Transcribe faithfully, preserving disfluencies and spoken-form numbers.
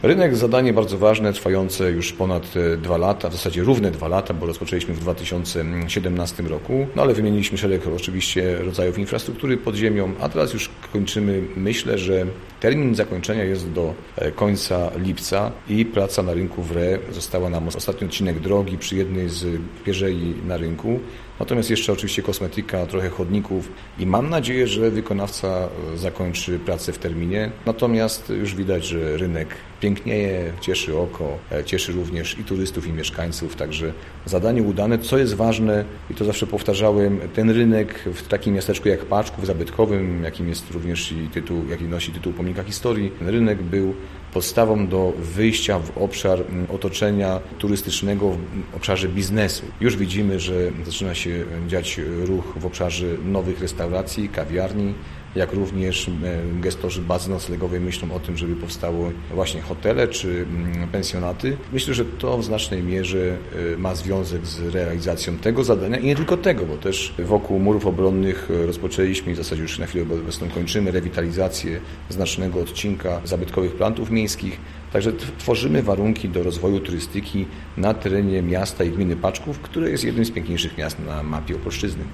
Rynek zadanie bardzo ważne, trwające już ponad dwa lata, w zasadzie równe dwa lata, bo rozpoczęliśmy w dwa tysiące siedemnastym roku, no ale wymieniliśmy szereg oczywiście rodzajów infrastruktury pod ziemią, a teraz już kończymy. Myślę, że termin zakończenia jest do końca lipca i praca na rynku w R E została nam ostatni odcinek drogi przy jednej z pierzei na rynku. Natomiast jeszcze oczywiście kosmetyka, trochę chodników i mam nadzieję, że wykonawca zakończy pracę w terminie. Natomiast już widać, że rynek pięknieje, cieszy oko, cieszy również i turystów, i mieszkańców. Także zadanie udane. Co jest ważne, i to zawsze powtarzałem, ten rynek w takim miasteczku jak Paczków, zabytkowym, jakim jest również i tytuł, jaki nosi tytuł Pomnika Historii, ten rynek był podstawą do wyjścia w obszar otoczenia turystycznego, w obszarze biznesu. Już widzimy, że zaczyna się dziać ruch w obszarze nowych restauracji, kawiarni, jak również gestorzy bazy noclegowej myślą o tym, żeby powstały właśnie hotele czy pensjonaty. Myślę, że to w znacznej mierze ma związek z realizacją tego zadania i nie tylko tego, bo też wokół murów obronnych rozpoczęliśmy i w zasadzie już na chwilę obecną kończymy rewitalizację znacznego odcinka zabytkowych plantów miejskich. Także tworzymy warunki do rozwoju turystyki na terenie miasta i gminy Paczków, które jest jednym z piękniejszych miast na mapie Opolszczyzny.